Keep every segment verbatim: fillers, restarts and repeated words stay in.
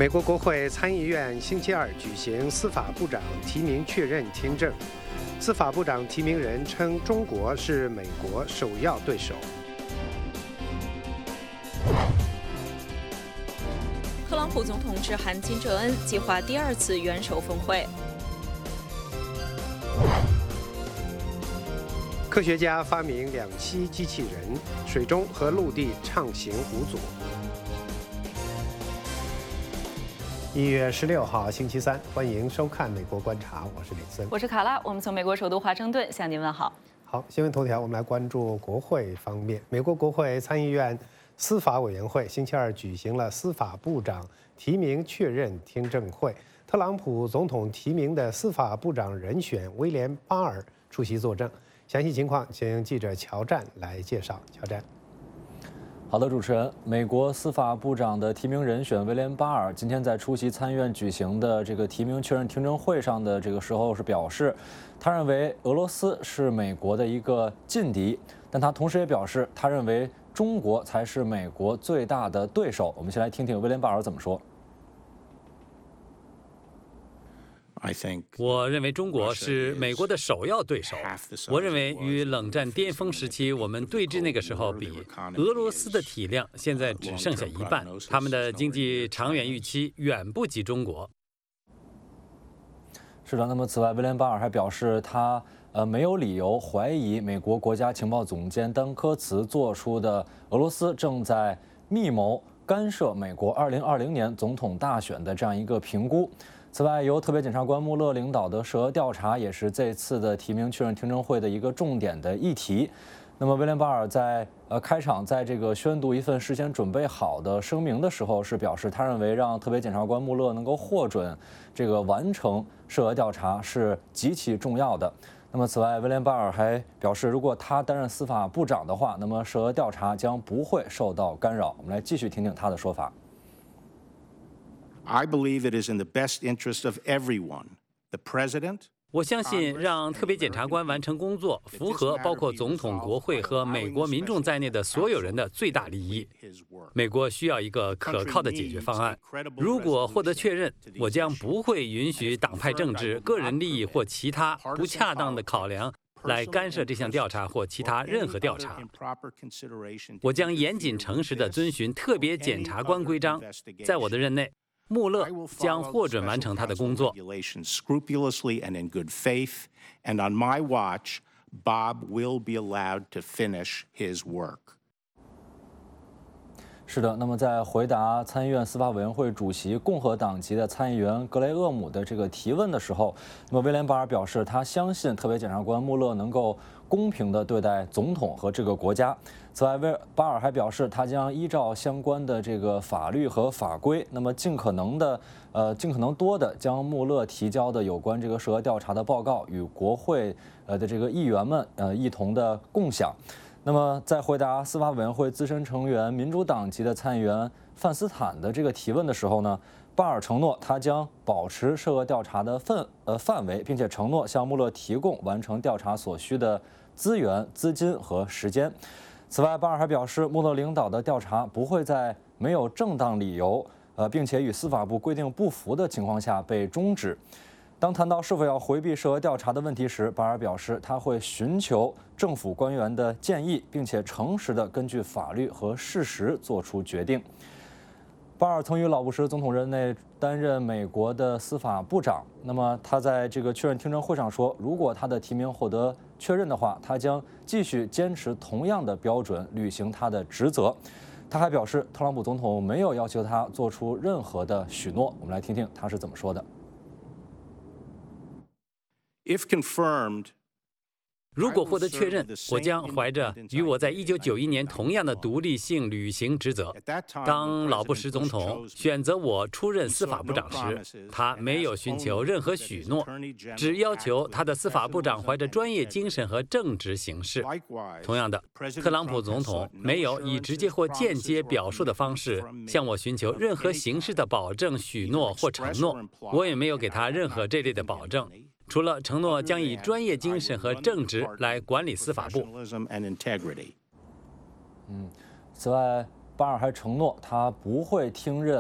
美国国会参议院星期二举行司法部长提名确认听证，司法部长提名人称中国是美国首要对手。 特朗普总统致函金正恩，计划第二次元首峰会。 科学家发明两栖机器人，水中和陆地畅行无阻。一月十六号，星期三，欢迎收看《美国观察》，我是李森， 我是卡拉，我们从美国首都华盛顿向您问好。 好，新闻头条，我们来关注国会方面。美国国会参议院司法委员会星期二举行了司法部长提名确认听证会，特朗普总统提名的司法部长人选威廉·巴尔出席作证。详细情况，请记者乔战来介绍。乔战， 好的，主持人，美国司法部长的提名人选威廉·巴尔今天在出席参议院举行的这个提名确认听证会上的这个时候是表示，他认为俄罗斯是美国的一个劲敌，但他同时也表示，他认为中国才是美国最大的对手。我们先来听听威廉·巴尔怎么说。 我认为中国是美国的首要对手。我认为与冷战巅峰时期我们对峙那个时候比，俄罗斯的体量现在只剩下一半，他们的经济长远预期远不及中国。 是的，那么此外，威廉·巴尔还表示，他呃没有理由怀疑美国国家情报总监丹科茨做出的俄罗斯正在密谋干涉美国二零二零年总统大选的这样一个评估。此外，由特别检察官穆勒领导的涉俄调查也是这次的提名确认听证会的一个重点的议题。那么，威廉·巴尔在呃开场在这个宣读一份事先准备好的声明的时候，是表示他认为让特别检察官穆勒能够获准这个完成涉俄调查是极其重要的。那么，此外，威廉·巴尔还表示，如果他担任司法部长的话，那么涉俄调查将不会受到干扰。我们来继续听听他的说法。 I believe it is in the best interest of everyone, the president. 我相信让特别检察官完成工作，符合包括总统、国会和美国民众在内的所有人的最大利益。美国需要一个可靠的解决方案。如果获得确认，我将不会允许党派政治、个人利益或其他不恰当的考量来干涉这项调查或其他任何调查。我将严谨诚实地遵循特别检察官规章，在我的任内，穆勒将获准完成他的工作。 Scrupulously and in good faith, and on my watch, Bob will be allowed to finish his work. 是的，那么在回答参议院司法委员会主席共和党籍的参议员格雷厄姆的这个提问的时候，那么威廉·巴尔表示，他相信特别检察官穆勒能够公平地对待总统和这个国家。此外，威巴尔还表示，他将依照相关的这个法律和法规，那么尽可能的呃尽可能多的将穆勒提交的有关这个涉俄调查的报告与国会呃的这个议员们呃一同的共享。那么，在回答司法委员会资深成员民主党籍的参议员范斯坦的这个提问的时候呢，巴尔承诺他将保持涉俄调查的范呃范围，并且承诺向穆勒提供完成调查所需的资源、资金和时间。此外，巴尔还表示，穆勒领导的调查不会在没有正当理由，呃，并且与司法部规定不符的情况下被终止。当谈到是否要回避涉俄调查的问题时，巴尔表示他会寻求政府官员的建议，并且诚实地根据法律和事实做出决定。巴尔曾于老布什总统任内担任美国的司法部长。那么他在这个确认听证会上说，如果他的提名获得确认的话，他将继续坚持同样的标准，履行他的职责。他还表示，特朗普总统没有要求他做出任何的许诺。我们来听听他是怎么说的。 If confirmed, 如果获得确认，我将怀着与我在一九九一年同样的独立性履行职责。当老布什总统选择我出任司法部长时，他没有寻求任何许诺，只要求他的司法部长怀着专业精神和正直行事。同样的，特朗普总统没有以直接或间接表述的方式向我寻求任何形式的保证、许诺或承诺，我也没有给他任何这类的保证。除了承诺将以专业精神和正直来管理司法部。 嗯，此外，巴尔还承诺他不会听任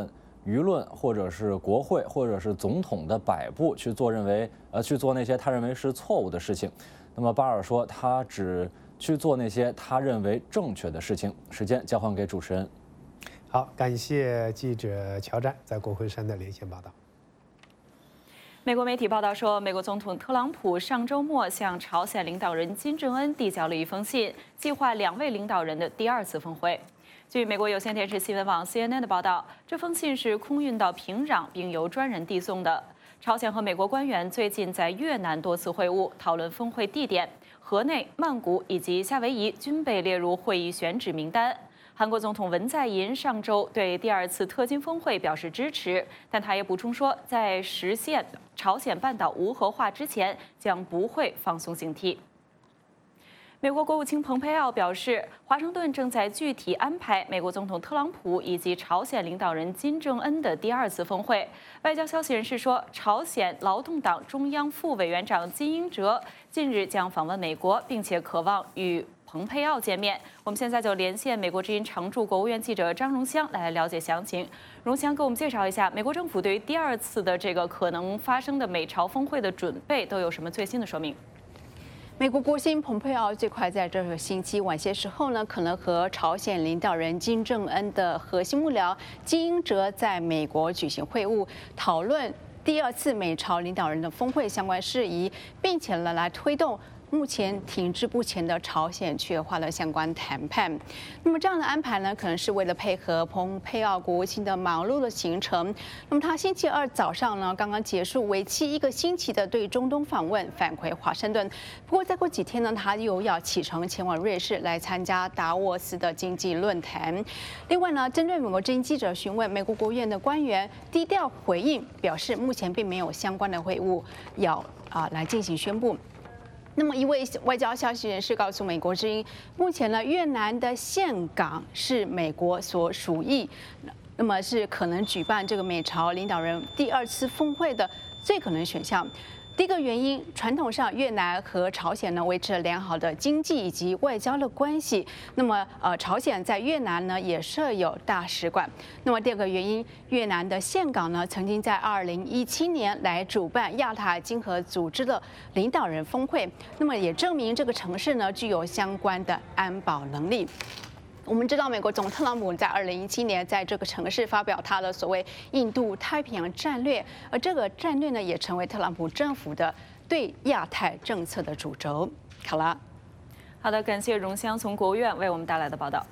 舆论或者是国会或者是总统的摆布去做认为呃去做那些他认为是错误的事情。那么巴尔说，他只去做那些他认为正确的事情。时间交还给主持人。 好，感谢记者乔战在国会山的连线报道。 美国媒体报道说，美国总统特朗普上周末向朝鲜领导人金正恩递交了一封信，计划两位领导人的第二次峰会。据美国有线电视新闻网 C N N 的报道，这封信是空运到平壤，并由专人递送的。朝鲜和美国官员最近在越南多次会晤，讨论峰会地点，河内、曼谷以及夏威夷均被列入会议选址名单。韩国总统文在寅上周对第二次特金峰会表示支持，但他也补充说，在实现朝鲜半岛无核化之前，将不会放松警惕。美国国务卿蓬佩奥表示，华盛顿正在具体安排美国总统特朗普以及朝鲜领导人金正恩的第二次峰会。外交消息人士说，朝鲜劳动党中央副委员长金英哲近日将访问美国，并且渴望与蓬佩奥见面。我们现在就连线美国之音常驻国务院记者张荣香来了解详情。荣香给我们介绍一下，美国政府对于第二次的这个可能发生的美朝峰会的准备都有什么最新的说明？ 美国国务卿蓬佩奥最快在这个星期晚些时候呢，可能和朝鲜领导人金正恩的核心幕僚金英哲在美国举行会晤，讨论第二次美朝领导人的峰会相关事宜，并且呢来推动目前停滞不前的朝鲜区域化的相关谈判。那么这样的安排呢，可能是为了配合蓬佩奥国务卿的忙碌的行程。那么他星期二早上呢，刚刚结束为期一个星期的对中东访问，返回华盛顿。不过再过几天呢，他又要启程前往瑞士来参加达沃斯的经济论坛。另外呢，针对美国之音记者询问，美国国务院的官员低调回应，表示目前并没有相关的会晤要啊来进行宣布。那么，一位外交消息人士告诉美国之音，目前呢，越南的岘港是美国所属意，那么是可能举办这个美朝领导人第二次峰会的最可能选项。第一个原因，传统上越南和朝鲜呢维持了良好的经济以及外交的关系。那么，呃，朝鲜在越南呢也设有大使馆。那么第二个原因，越南的岘港呢曾经在二零一七年来主办亚太经合组织的领导人峰会，那么也证明这个城市呢具有相关的安保能力。我们知道，美国总统特朗普在二零一七年在这个城市发表他的所谓印度太平洋战略，而这个战略呢，也成为特朗普政府的对亚太政策的主轴。好了， 好的，感谢荣香从国务院为我们带来的报道。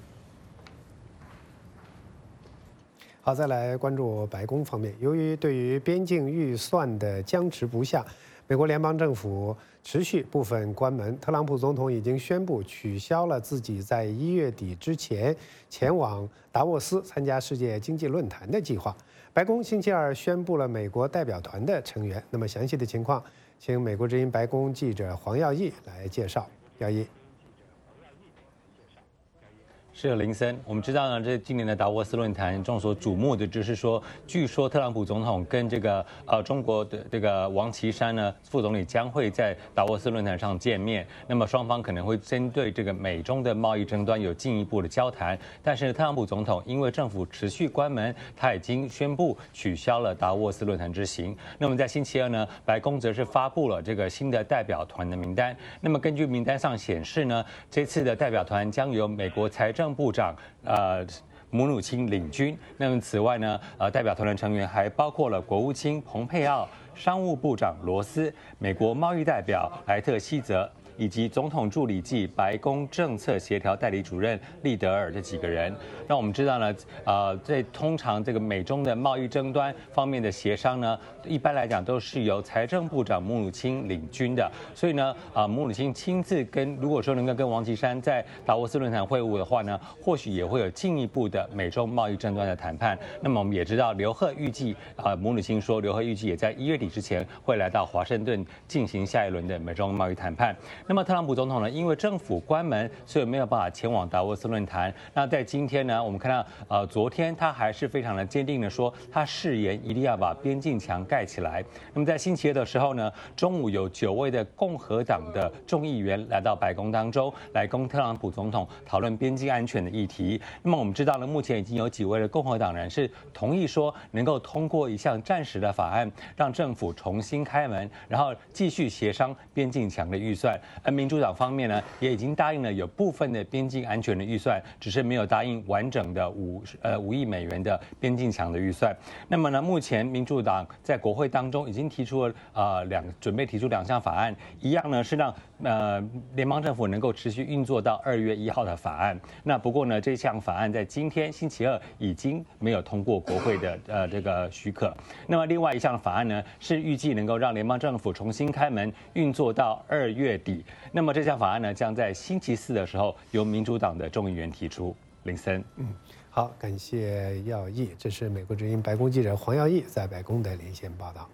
好，再来关注白宫方面，由于对于边境预算的僵持不下，美国联邦政府持续部分关门。特朗普总统已经宣布取消了自己在一月底之前前往达沃斯参加世界经济论坛的计划。白宫星期二宣布了美国代表团的成员。那么详细的情况，请美国之音白宫记者黄耀义来介绍。耀义。 是林森，我们知道呢，这今年的达沃斯论坛众所瞩目的就是说，据说特朗普总统跟这个呃中国的这个王岐山呢副总理将会在达沃斯论坛上见面，那么双方可能会针对这个美中的贸易争端有进一步的交谈。但是特朗普总统因为政府持续关门，他已经宣布取消了达沃斯论坛之行。那么在星期二呢，白宫则是发布了这个新的代表团的名单。那么根据名单上显示呢，这次的代表团将由美国财政部长呃姆努钦领军。那么此外呢，呃代表团的成员还包括了国务卿蓬佩奥、商务部长罗斯、美国贸易代表莱特希泽，以及总统助理暨白宫政策协调代理主任利德尔这几个人。那我们知道呢，呃，在通常这个美中的贸易争端方面的协商呢，一般来讲都是由财政部长姆努钦领军的。所以呢，啊、呃，姆努钦亲自跟，如果说能够跟王岐山在达沃斯论坛会晤的话呢，或许也会有进一步的美中贸易争端的谈判。那么我们也知道，刘鹤预计，啊、呃，姆努钦说，刘鹤预计也在一月底之前会来到华盛顿进行下一轮的美中贸易谈判。 那么特朗普总统呢，因为政府关门，所以没有办法前往达沃斯论坛。那在今天呢，我们看到，呃，昨天他还是非常的坚定的说，他誓言一定要把边境墙盖起来。那么在星期二的时候呢，中午有九位的共和党的众议员来到白宫当中，来跟特朗普总统讨论边境安全的议题。那么我们知道呢，目前已经有几位的共和党人是同意说，能够通过一项暂时的法案，让政府重新开门，然后继续协商边境墙的预算。而民主党方面呢，也已经答应了有部分的边境安全的预算，只是没有答应完整的五呃五亿美元的边境墙的预算。那么呢，目前民主党在国会当中已经提出了呃两准备提出两项法案，一样呢是让呃联邦政府能够持续运作到二月一号的法案。那不过呢，这项法案在今天星期二已经没有通过国会的呃这个许可。那么另外一项法案呢，是预计能够让联邦政府重新开门运作到二月底。那么这项法案呢，将在星期四的时候由民主党的众议员提出。林森， 嗯，好，感谢耀义，这是美国之音白宫记者黄耀义在白宫的连线报道。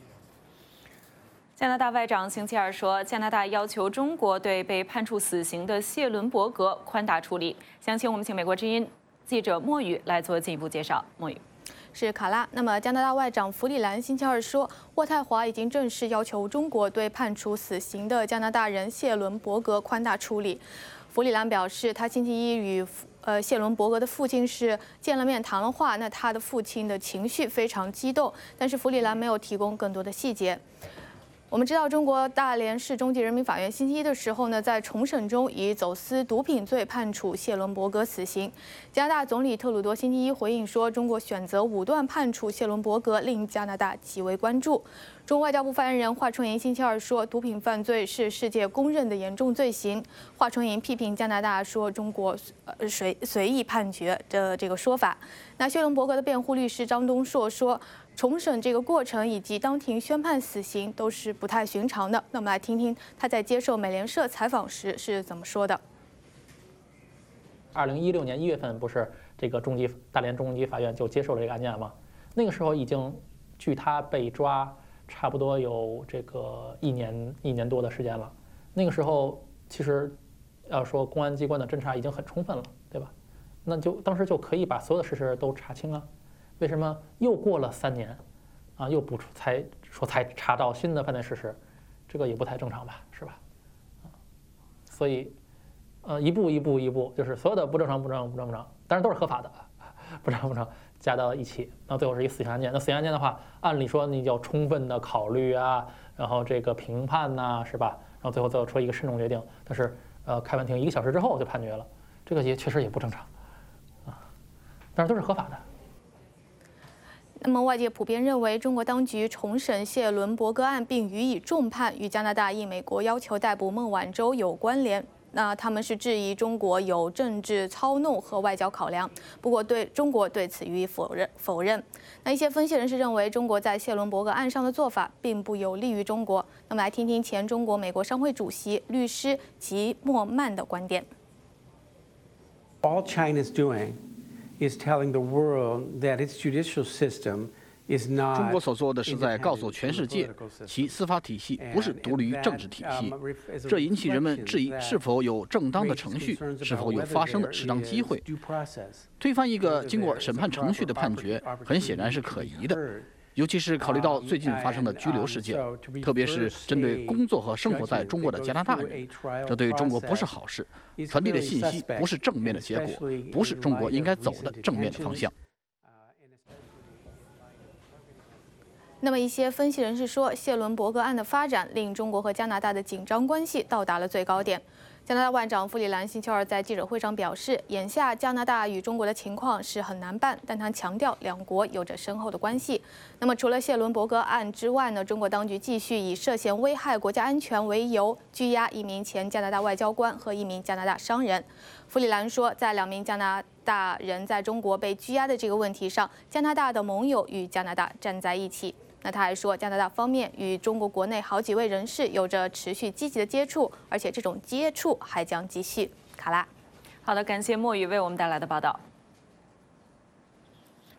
加拿大外长星期二说，加拿大要求中国对被判处死刑的谢伦伯格宽大处理。详情我们请美国之音记者莫宇来做进一步介绍。莫宇。 是卡拉。那么，加拿大外长弗里兰星期二说，渥太华已经正式要求中国对判处死刑的加拿大人谢伦伯格宽大处理。弗里兰表示，他星期一与呃谢伦伯格的父亲是见了面谈了话，那他的父亲的情绪非常激动，但是弗里兰没有提供更多的细节。我们知道，中国大连市中级人民法院星期一的时候呢，在重审中以走私毒品罪判处谢伦伯格死刑。加拿大总理特鲁多星期一回应说，中国选择武断判处谢伦伯格，令加拿大极为关注。中国外交部发言人华春莹星期二说，毒品犯罪是世界公认的严重罪行。华春莹批评加拿大说中国呃随随意判决的这个说法。那谢伦伯格的辩护律师张东硕说，重审这个过程以及当庭宣判死刑都是不太寻常的。那我们来听听他在接受美联社采访时是怎么说的。 二零一六年一月份，不是这个中级大连中级法院就接受了这个案件吗？那个时候已经距他被抓差不多有这个一年一年多的时间了。那个时候其实要说公安机关的侦查已经很充分了，对吧？那就当时就可以把所有的事实都查清啊。为什么又过了三年，啊，又补出才说才查到新的犯罪事实，这个也不太正常吧，是吧？啊，所以，呃，一步一步一步，就是所有的不正常、不正常、不正常，当然都是合法的，不正常、不正常加到一起，那最后是一死刑案件。那死刑案件的话，按理说你要充分的考虑啊，然后这个评判呐、啊，是吧？然后最后最后出一个慎重决定，但是呃，开完庭一个小时之后就判决了，这个也确实也不正常，啊，但是都是合法的。 那么，外界普遍认为，中国当局重审谢伦伯格案并予以重判，与加拿大应美国要求逮捕孟晚舟有关联。那他们是质疑中国有政治操弄和外交考量。不过，对中国对此予以否认。否认。那一些分析人士认为，中国在谢伦伯格案上的做法并不有利于中国。那么，来听听前中国美国商会主席律师吉莫曼的观点。 All China's doing is telling the world that its judicial system is not. 中国所做的是在告诉全世界，其司法体系不是独立于政治体系。这引起人们质疑是否有正当的程序，是否有发生的适当机会。推翻一个经过审判程序的判决，很显然是可疑的。尤其是考虑到最近发生的拘留事件，特别是针对工作和生活在中国的加拿大人，这对中国不是好事，传递的信息不是正面的结果，不是中国应该走的正面的方向。 那么，一些分析人士说，谢伦伯格案的发展令中国和加拿大的紧张关系到达了最高点。加拿大外长弗里兰星期二在记者会上表示，眼下加拿大与中国的情况是很难办，但他强调两国有着深厚的关系。那么，除了谢伦伯格案之外呢，中国当局继续以涉嫌危害国家安全为由拘押一名前加拿大外交官和一名加拿大商人。弗里兰说，在两名加拿大人在中国被拘押的这个问题上，加拿大的盟友与加拿大站在一起。那他还说，加拿大方面与中国国内好几位人士有着持续积极的接触，而且这种接触还将继续。卡拉， 好的，感谢莫宇为我们带来的报道。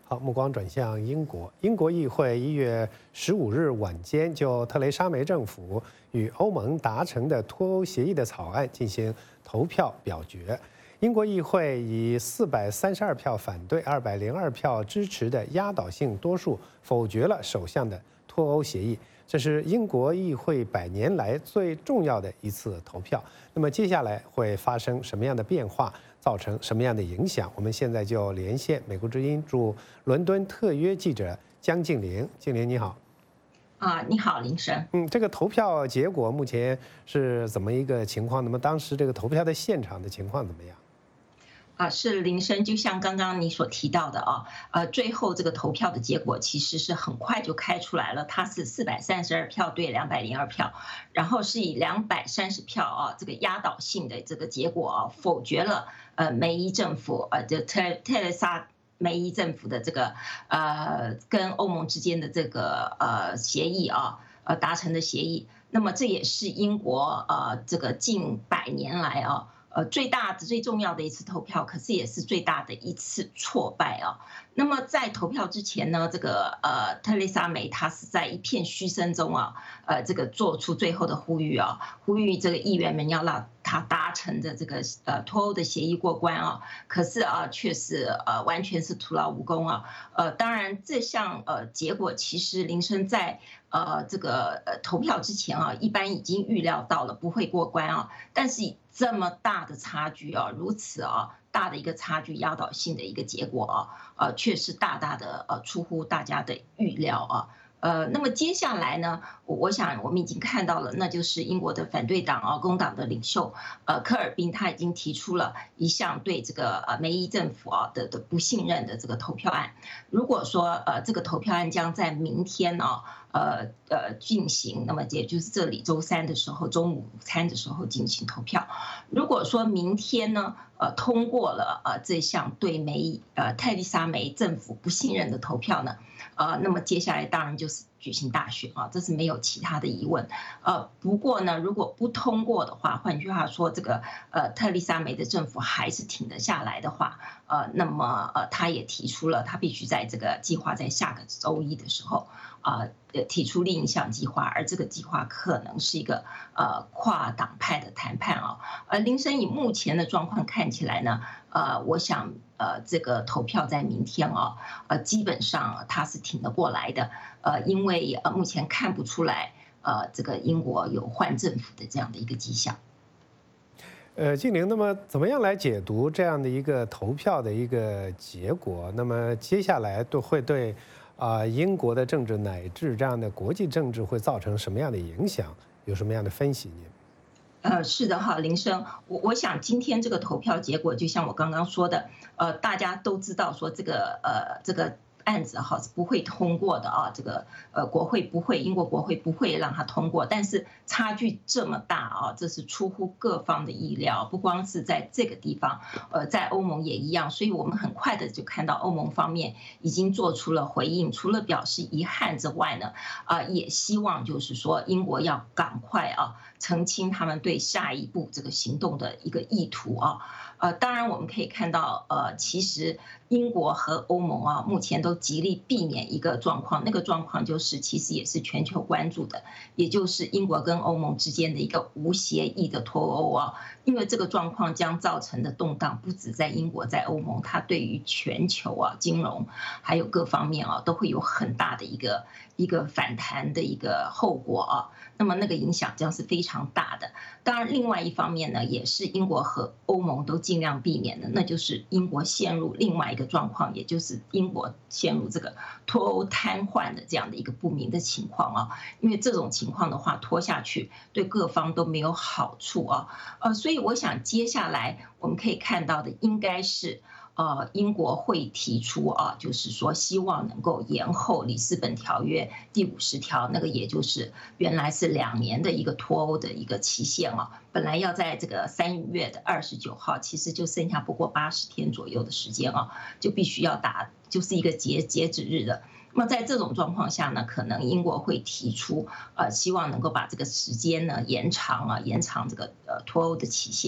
好，目光转向英国。英国议会一月十五日晚间就特蕾莎梅政府与欧盟达成的脱欧协议的草案进行投票表决。英国议会以四百三十二票反对、二百零二票支持的压倒性多数否决了首相的脱欧协议。这是英国议会百年来最重要的一次投票。那么接下来会发生什么样的变化？造成什么样的影响？我们现在就连线美国之音驻伦敦特约记者江静玲。静玲你好。 啊，你好，林生。 嗯，这个投票结果目前是怎么一个情况？那么当时这个投票的现场的情况怎么样？ 啊，是林生，就像刚刚你所提到的啊，呃，最后这个投票的结果其实是很快就开出来了，它是四百三十二票对两百零二票，然后是以两百三十票啊这个压倒性的这个结果啊否决了呃梅伊政府呃就特特蕾莎梅伊政府的这个呃跟欧盟之间的这个呃协议啊呃达成的协议，那么这也是英国呃这个近百年来啊。呃，最大的、最重要的一次投票，可是也是最大的一次挫败啊。那么在投票之前呢，这个呃特蕾莎梅她是在一片嘘声中啊，呃，这个做出最后的呼吁啊，呼吁这个议员们要让他达成的这个呃脱欧的协议过关啊。可是啊，却是呃完全是徒劳无功啊。呃，当然这项呃结果其实林生在呃这个呃投票之前啊，一般已经预料到了不会过关啊，但是这么大的差距啊，如此啊大的一个差距，压倒性的一个结果啊，呃，却是大大的呃出乎大家的预料啊。呃，那么接下来呢，我我想我们已经看到了，那就是英国的反对党啊，工党的领袖呃科尔宾他已经提出了一项对这个呃梅伊政府啊的的不信任的这个投票案。如果说呃这个投票案将在明天啊。呃呃进行，那么也就是这里周三的时候，中午午餐的时候进行投票。如果说明天呢，呃通过了呃这项对梅呃特蕾莎梅政府不信任的投票呢，呃那么接下来当然就是举行大选啊，这是没有其他的疑问。呃不过呢，如果不通过的话，换句话说，这个呃特蕾莎梅的政府还是挺得下来的话，呃那么呃他也提出了他必须在这个计划在下个周一的时候。啊，呃，提出另一项计划，而这个计划可能是一个呃跨党派的谈判啊。呃，林生以目前的状况看起来呢，呃，我想呃这个投票在明天啊，呃，基本上它是挺得过来的，呃，因为呃目前看不出来呃这个英国有换政府的这样的一个迹象。 呃，静玲，那么怎么样来解读这样的一个投票的一个结果？那么接下来都会对。啊，英国的政治乃至这样的国际政治会造成什么样的影响？有什么样的分析呢？ 呃，是的哈，林生，我我想今天这个投票结果，就像我刚刚说的，呃，大家都知道说这个呃这个。案子哈是不会通过的啊，这个呃国会不会，英国国会不会让它通过，但是差距这么大啊，这是出乎各方的意料，不光是在这个地方，呃，在欧盟也一样，所以我们很快的就看到欧盟方面已经做出了回应，除了表示遗憾之外呢，啊，也希望就是说英国要赶快啊澄清他们对下一步这个行动的一个意图啊。呃，当然我们可以看到，呃，其实英国和欧盟啊，目前都极力避免一个状况，那个状况就是其实也是全球关注的，也就是英国跟欧盟之间的一个无协议的脱欧啊，因为这个状况将造成的动荡不止在英国，在欧盟，它对于全球啊金融还有各方面啊都会有很大的一个一个反弹的一个后果啊，那么那个影响将是非常大的。当然，另外一方面呢，也是英国和欧盟都尽量避免的，那就是英国陷入另外一个状况，也就是英国陷入这个脱欧瘫痪的这样的一个不明的情况啊。因为这种情况的话，拖下去对各方都没有好处啊。呃，所以我想接下来我们可以看到的应该是。呃，英国会提出啊，就是说希望能够延后里斯本条约第五十条，那个也就是原来是两年的一个脱欧的一个期限啊，本来要在这个三月的二十九号，其实就剩下不过八十天左右的时间啊，就必须要打，就是一个截截止日的。那么在这种状况下呢，可能英国会提出呃，希望能够把这个时间呢延长啊，延长这个呃脱欧的期限。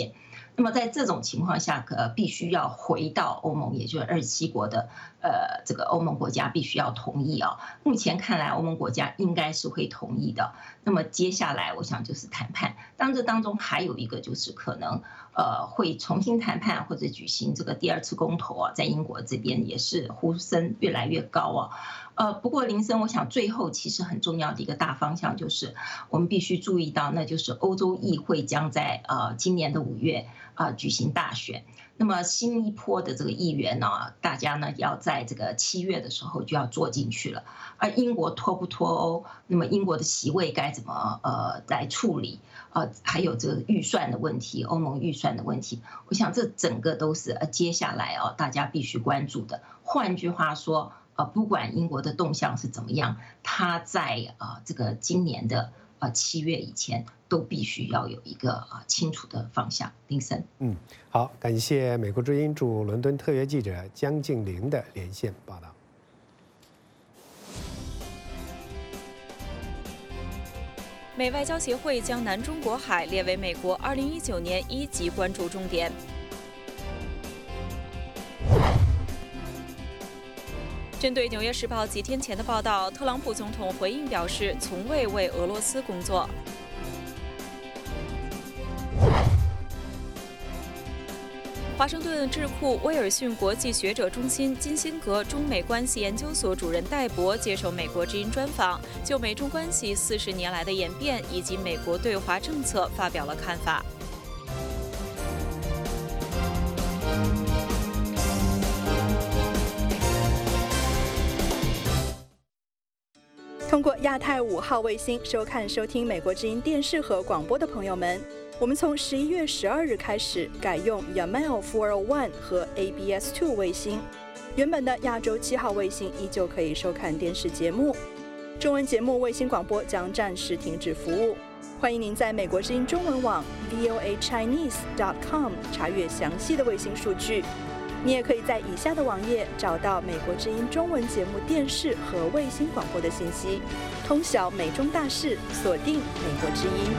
那么在这种情况下，呃，必须要回到欧盟，也就是二十七国的呃这个欧盟国家必须要同意啊。目前看来，欧盟国家应该是会同意的。那么接下来，我想就是谈判。当这当中还有一个就是可能呃会重新谈判或者举行这个第二次公投啊，在英国这边也是呼声越来越高啊。呃，不过林森，我想最后其实很重要的一个大方向就是，我们必须注意到，那就是欧洲议会将在呃今年的五月啊、呃、举行大选。那么新一波的这个议员呢，大家呢要在这个七月的时候就要坐进去了。而英国脱不脱欧，那么英国的席位该怎么呃来处理？呃，还有这个预算的问题，欧盟预算的问题，我想这整个都是呃接下来哦大家必须关注的。换句话说。呃，不管英国的动向是怎么样，它在呃这个今年的呃七月以前，都必须要有一个呃清楚的方向。林森， 嗯，好，感谢美国之音驻伦敦特约记者江静玲的连线报道。 美外交协会将南中国海列为美国二零一九年一级关注重点。针对《纽约时报》几天前的报道，特朗普总统回应表示，从未为俄罗斯工作。华盛顿智库威尔逊国际学者中心金辛格中美关系研究所主任戴博接受美国之音专访，就美中关系四十年来的演变以及美国对华政策发表了看法。 通过亚太五号卫星收看、收听美国之音电视和广播的朋友们，我们从十一月十二日开始改用 Yamal四零一 和 A B S 二 卫星，原本的亚洲七号卫星依旧可以收看电视节目。中文节目卫星广播将暂时停止服务。欢迎您在美国之音中文网 v o a chinese dot com 查阅详细的卫星数据。你也可以在以下的网页找到美国之音中文节目电视和卫星广播的信息，通晓美中大事，锁定美国之音。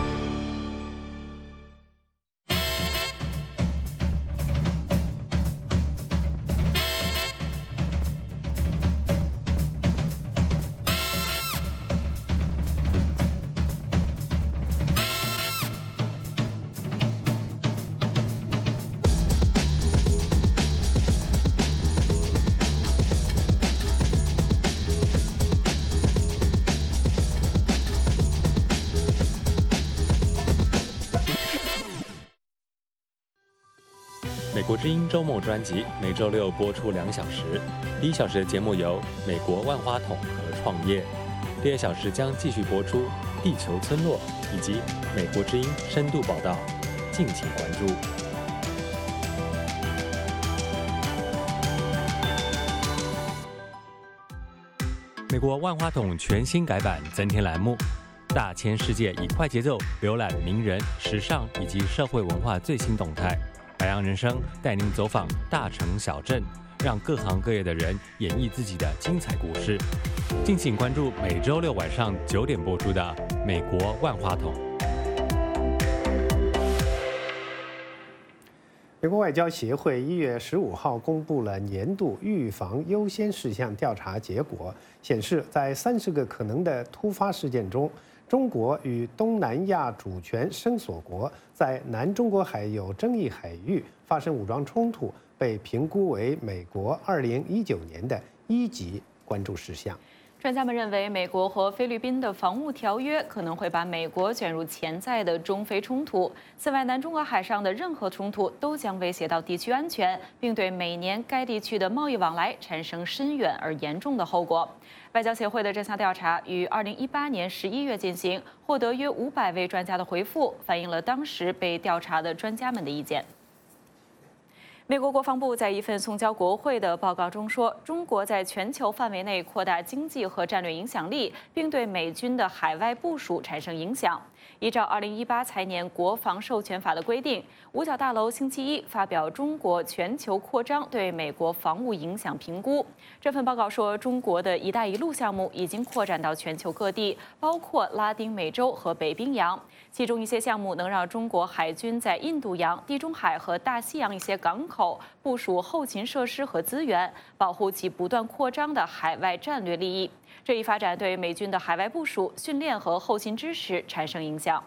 美国之音周末专辑每周六播出两小时，第一小时的节目由美国万花筒和创业，第二小时将继续播出地球村落以及美国之音深度报道，敬请关注。美国万花筒全新改版增添栏目，大千世界以快节奏浏览名人、时尚以及社会文化最新动态。白羊人生带您走访大城小镇，让各行各业的人演绎自己的精彩故事。敬请关注每周六晚上九点播出的《美国万花筒》。 美国外交协会一月十五号公布了年度预防优先事项调查结果，显示在三十个可能的突发事件中，中国与东南亚主权声索国在南中国海有争议海域发生武装冲突，被评估为美国二零一九年的一级关注事项。 专家们认为，美国和菲律宾的防务条约可能会把美国卷入潜在的中菲冲突。此外，南中国海上的任何冲突都将威胁到地区安全，并对每年该地区的贸易往来产生深远而严重的后果。外交协会的这项调查于二零一八年十一月进行，获得约五百位专家的回复，反映了当时被调查的专家们的意见。 美国国防部在一份送交国会的报告中说，中国在全球范围内扩大经济和战略影响力，并对美军的海外部署产生影响。依照二零一八财年国防授权法的规定，五角大楼星期一发表中国全球扩张对美国防务影响评估。这份报告说，中国的一带一路项目已经扩展到全球各地，包括拉丁美洲和北冰洋。其中一些项目能让中国海军在印度洋、地中海和大西洋一些港口部署后勤设施和资源，保护其不断扩张的海外战略利益。这一发展对美军的海外部署、训练和后勤支持产生影响。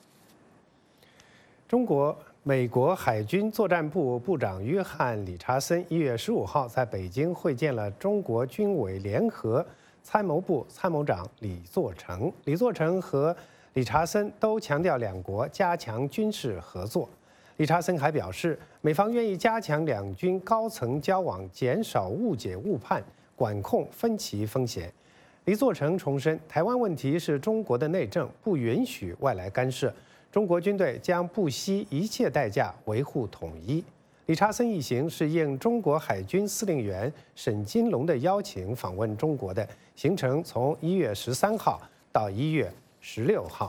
中国美国海军作战部部长约翰·理查森一月十五号在北京会见了中国军委联合参谋部参谋长李作成。李作成和理查森都强调两国加强军事合作。理查森还表示，美方愿意加强两军高层交往，减少误解误判，管控分歧风险。李作成重申，台湾问题是中国的内政，不允许外来干涉。中国军队将不惜一切代价维护统一。理查森一行是应中国海军司令员沈金龙的邀请访问中国的，行程从一月十三号到一月十六号。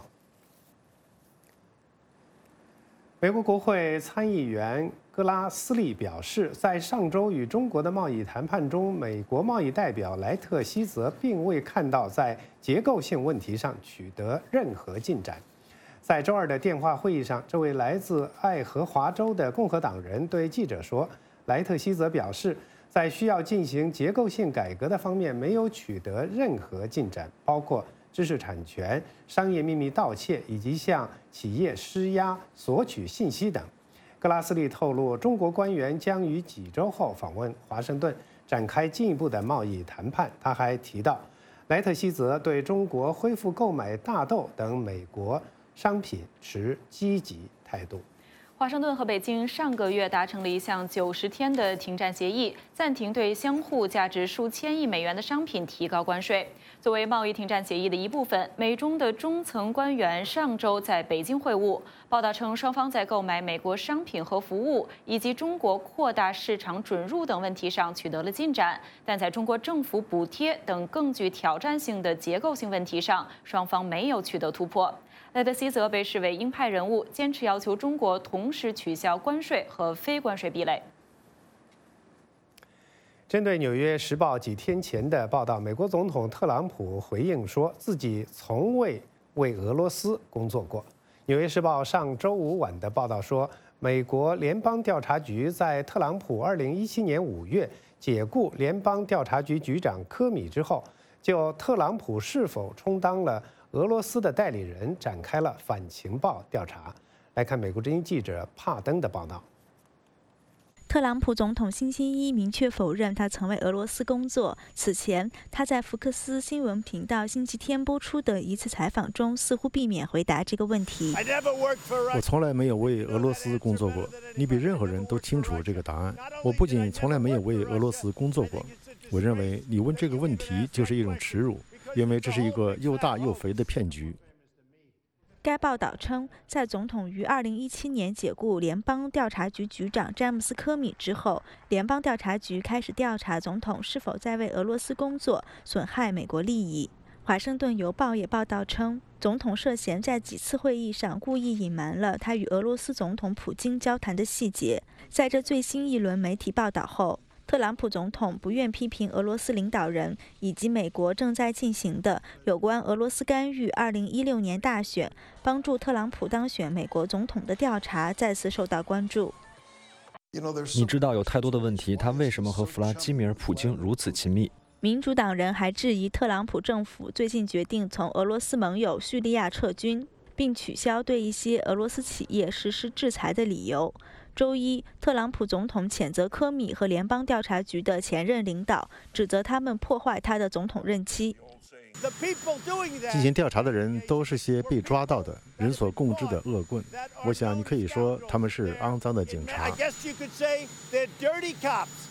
美国国会参议员格拉斯利表示，在上周与中国的贸易谈判中，美国贸易代表莱特希泽并未看到在结构性问题上取得任何进展。在周二的电话会议上，这位来自爱荷华州的共和党人对记者说，莱特希泽表示，在需要进行结构性改革的方面没有取得任何进展，包括知识产权、商业秘密盗窃以及向企业施压索取信息等。格拉斯利透露，中国官员将于几周后访问华盛顿，展开进一步的贸易谈判。他还提到，莱特希泽对中国恢复购买大豆等美国商品持积极态度。 华盛顿和北京上个月达成了一项九十天的停战协议，暂停对相互价值数千亿美元的商品提高关税。作为贸易停战协议的一部分，美中的中层官员上周在北京会晤。报道称，双方在购买美国商品和服务以及中国扩大市场准入等问题上取得了进展，但在中国政府补贴等更具挑战性的结构性问题上，双方没有取得突破。莱特希泽被视为鹰派人物，坚持要求中国同时取消关税和非关税壁垒。 针对《纽约时报》几天前的报道，美国总统特朗普回应说自己从未为俄罗斯工作过。《纽约时报》上周五晚的报道说，美国联邦调查局在特朗普二零一七年五月解雇联邦调查局局长科米之后，就特朗普是否充当了俄罗斯的代理人展开了反情报调查。来看美国之音记者帕登的报道。 特朗普总统星期一明确否认他曾为俄罗斯工作。此前，他在福克斯新闻频道星期天播出的一次采访中，似乎避免回答这个问题。 我从来没有为俄罗斯工作过，你比任何人都清楚这个答案。我不仅从来没有为俄罗斯工作过，我认为你问这个问题就是一种耻辱，因为这是一个又大又肥的骗局。 该报道称，在总统于二零一七年解雇联邦调查局局长詹姆斯·科米之后，联邦调查局开始调查总统是否在为俄罗斯工作，损害美国利益。华盛顿邮报也报道称，总统涉嫌在几次会议上故意隐瞒了他与俄罗斯总统普京交谈的细节。在这最新一轮媒体报道后，特朗普总统不愿批评俄罗斯领导人以及美国正在进行的有关俄罗斯干预二零一六年大选、帮助特朗普当选美国总统的调查再次受到关注。 你知道有太多的问题，他为什么和弗拉基米尔·普京如此亲密？ 民主党人还质疑特朗普政府最近决定从俄罗斯盟友叙利亚撤军，并取消对一些俄罗斯企业实施制裁的理由。周一，特朗普总统谴责科米和联邦调查局的前任领导，指责他们破坏他的总统任期。 进行调查的人都是些被抓到的人所共知的恶棍，我想你可以说他们是肮脏的警察。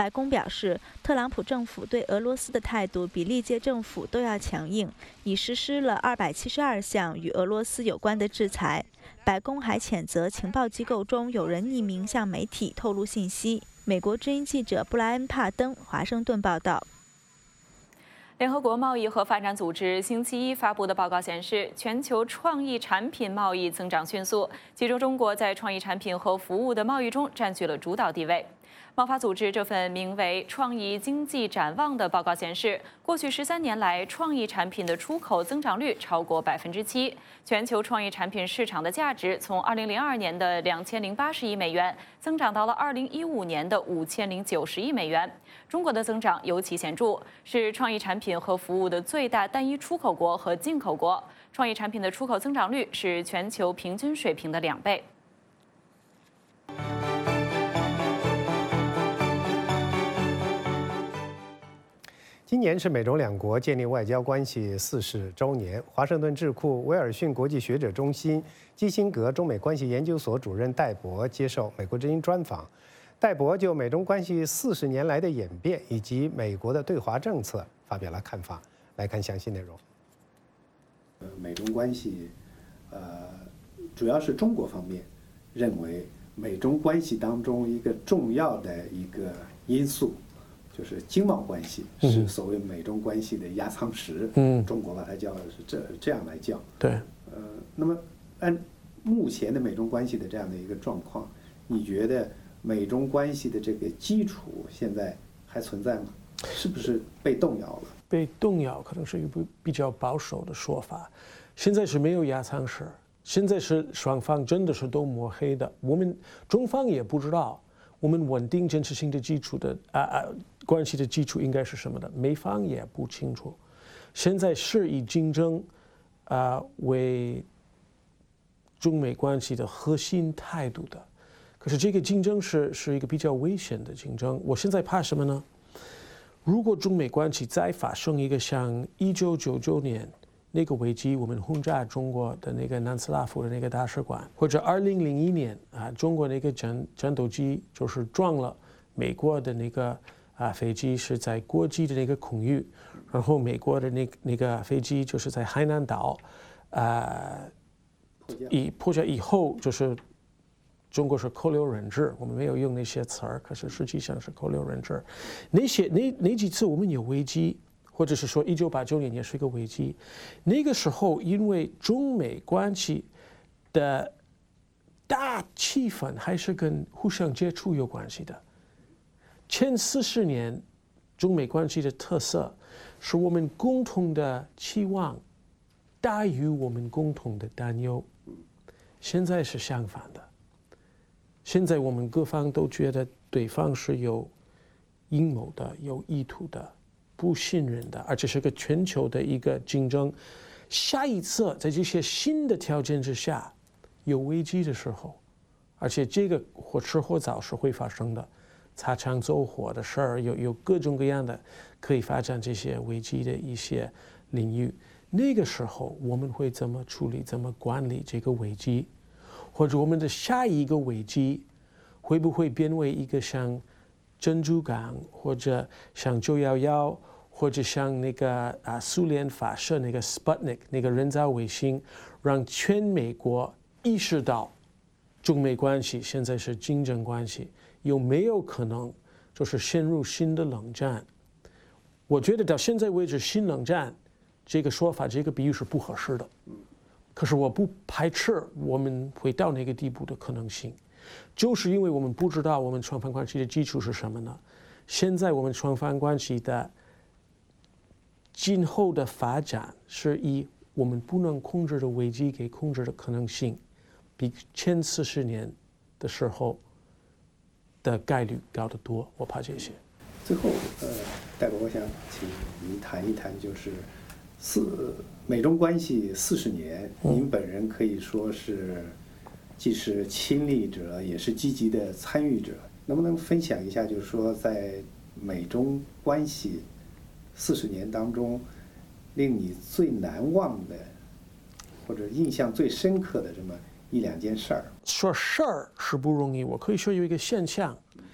白宫表示，特朗普政府对俄罗斯的态度比历届政府都要强硬，已实施了二百七十二项与俄罗斯有关的制裁。白宫还谴责情报机构中有人匿名向媒体透露信息。美国之音记者布莱恩·帕登华盛顿报道。 联合国贸易和发展组织星期一发布的报告显示，全球创意产品贸易增长迅速，其中中国在创意产品和服务的贸易中占据了主导地位。贸发组织这份名为《创意经济展望》的报告显示，过去十三年来，创意产品的出口增长率超过百分之七，全球创意产品市场的价值从二零零二年的两千零八十亿美元增长到了二零一五年的五千零九十亿美元。中国的增长尤其显著，是创意产品和服务的最大单一出口国和进口国。创意产品的出口增长率是全球平均水平的两倍。 今年是美中两国建立外交关系四十周年。华盛顿智库威尔逊国际学者中心基辛格中美关系研究所主任戴博接受美国之音专访。戴博就美中关系四十年来的演变以及美国的对华政策发表了看法。来看详细内容。 呃，美中关系，呃，主要是中国方面认为美中关系当中一个重要的一个因素。就是经贸关系是所谓美中关系的压舱石，嗯，中国把它叫是这这样来叫， 对， 呃，那么按目前的美中关系的这样的一个状况，你觉得美中关系的这个基础现在还存在吗？是不是被动摇了？ 被动摇可能是一个比较保守的说法，现在是没有压舱石，现在是双方真的是都抹黑的，我们中方也不知道。我们稳定真实性的基础的啊啊关系的基础应该是什么的？美方也不清楚。现在是以竞争啊为中美关系的核心态度的，可是这个竞争是是一个比较危险的竞争。我现在怕什么呢？如果中美关系再发生一个像一九九九年那个危机，我们轰炸中国的那个南斯拉夫的那个大使馆，或者二零零一年啊，中国那个战战斗机就是撞了美国的那个啊飞机，是在国际的那个空域，然后美国的那那个飞机就是在海南岛，啊，以破解以后就是中国是扣留人质，我们没有用那些词儿，可是实际上是扣留人质。那些那那几次我们有危机。或者是说，一九八九年也是一个危机。那个时候，因为中美关系的大气氛还是跟互相接触有关系的。前四十年，中美关系的特色是我们共同的期望大于我们共同的担忧。现在是相反的。现在我们各方都觉得对方是有阴谋的、有意图的。不信任的，而且是个全球的一个竞争。下一次在这些新的条件之下有危机的时候，而且这个或迟或早是会发生的，擦枪走火的事儿，有有各种各样的可以发展这些危机的一些领域。那个时候我们会怎么处理、怎么管理这个危机，或者我们的下一个危机会不会变为一个像珍珠港或者像九一一？或者像那个啊，苏联发射那个 Sputnik 那个人造卫星，让全美国意识到中美关系现在是竞争关系，有没有可能就是陷入新的冷战？我觉得到现在为止，新冷战这个说法、这个比喻是不合适的。可是我不排斥我们会到那个地步的可能性，就是因为我们不知道我们双方关系的基础是什么呢？现在我们双方关系的今后的发展是以我们不能控制的危机给控制的可能性，比前四十年的时候的概率高得多。我怕这些。 最后，呃，戴博，我想请您谈一谈，就是四美中关系四十年， 嗯、 您本人可以说是既是亲历者，也是积极的参与者。能不能分享一下，就是说在美中关系四十年当中，令你最难忘的或者印象最深刻的这么一两件事儿？ 说事儿是不容易，我可以说有一个现象，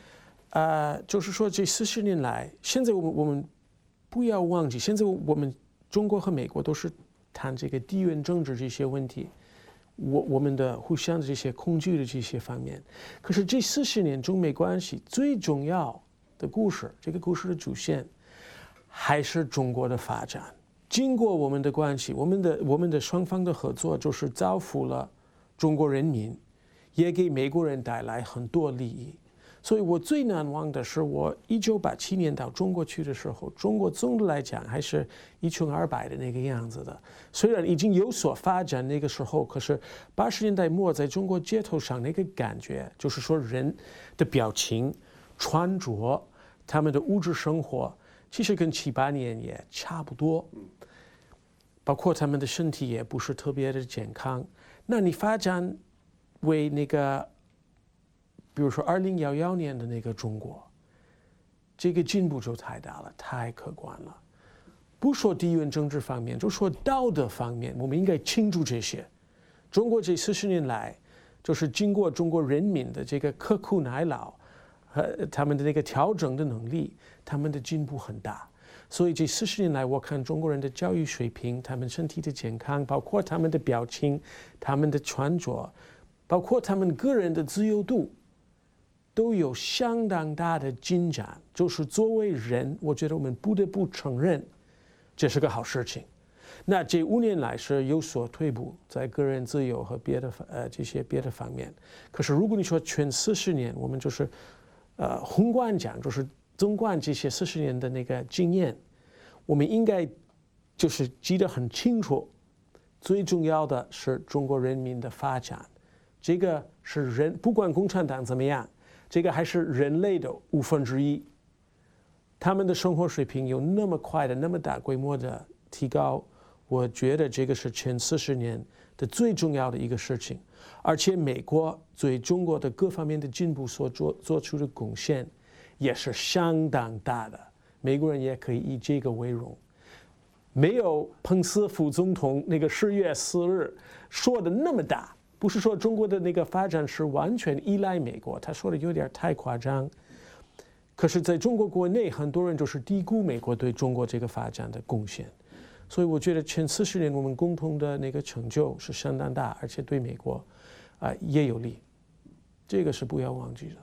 呃，就是说这四十年来，现在我们我们不要忘记，现在我们中国和美国都是谈这个地缘政治这些问题，我我们的互相的这些恐惧的这些方面。可是这四十年中美关系最重要的故事，这个故事的主线还是中国的发展。经过我们的关系，我们的我们的双方的合作，就是造福了中国人民，也给美国人带来很多利益。所以我最难忘的是，我一九八七年到中国去的时候，中国总的来讲还是一穷二白的那个样子的。虽然已经有所发展那个时候，可是八十年代末在中国街头上那个感觉，就是说人的表情、穿着、他们的物质生活，其实跟七八年也差不多，包括他们的身体也不是特别的健康。那你发展为那个，比如说二零幺幺年的那个中国，这个进步就太大了，太可观了。不说地缘政治方面，就说道德方面，我们应该庆祝这些。中国这四十年来，就是经过中国人民的这个刻苦耐劳和他们的那个调整的能力，他们的进步很大。所以这四十年来，我看中国人的教育水平、他们身体的健康，包括他们的表情、他们的穿着，包括他们个人的自由度，都有相当大的进展。就是作为人，我觉得我们不得不承认，这是个好事情。那这五年来是有所退步，在个人自由和别的呃这些别的方面。可是如果你说全四十年，我们就是呃宏观讲，就是纵观这些四十年的那个经验，我们应该就是记得很清楚，最重要的是中国人民的发展，这个是人，不管共产党怎么样，这个还是人类的五分之一。他们的生活水平有那么快的、那么大规模的提高，我觉得这个是前四十年的最重要的一个事情。而且美国对中国的各方面的进步所做做出的贡献也是相当大的，美国人也可以以这个为荣。没有彭斯副总统那个十月四日说的那么大，不是说中国的那个发展是完全依赖美国，他说的有点太夸张。可是在中国国内，很多人就是低估美国对中国这个发展的贡献。所以我觉得前四十年我们共同的那个成就是相当大，而且对美国啊、呃、也有利，这个是不要忘记的。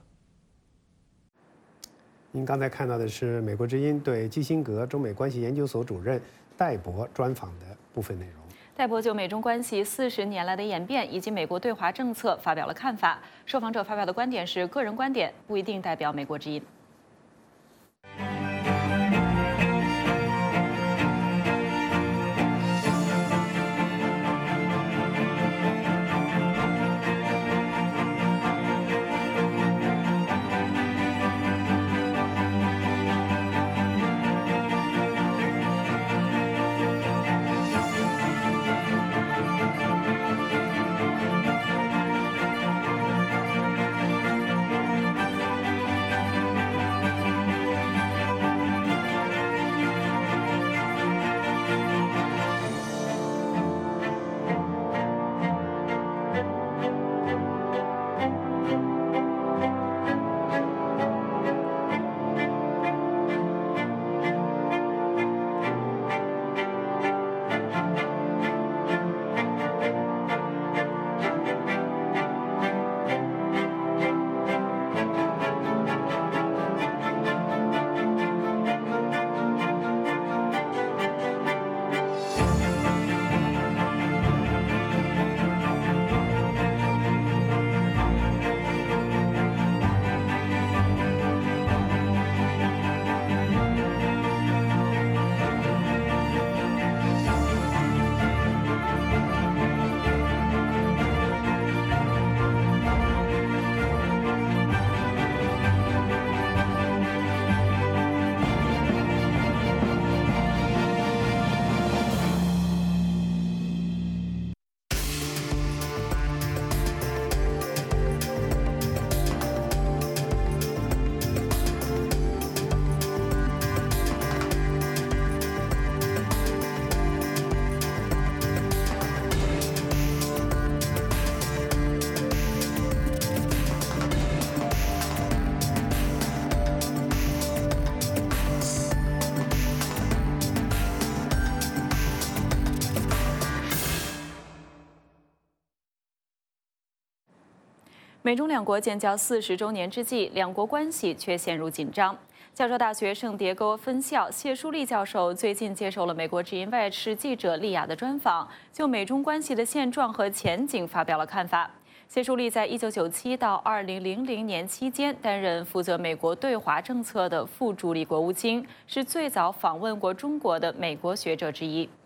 您刚才看到的是美国之音对基辛格中美关系研究所主任戴博专访的部分内容。 戴博就美中关系四十年来的演变以及美国对华政策发表了看法。受访者发表的观点是个人观点，不一定代表美国之音。 美中两国建交四十周年之际，两国关系却陷入紧张。加州大学圣迭戈分校谢淑丽教授最近接受了美国之音外事记者莉亚的专访，就美中关系的现状和前景发表了看法。谢淑丽在一九九七到二零零零年期间担任负责美国对华政策的副助理国务卿，是最早访问过中国的美国学者之一。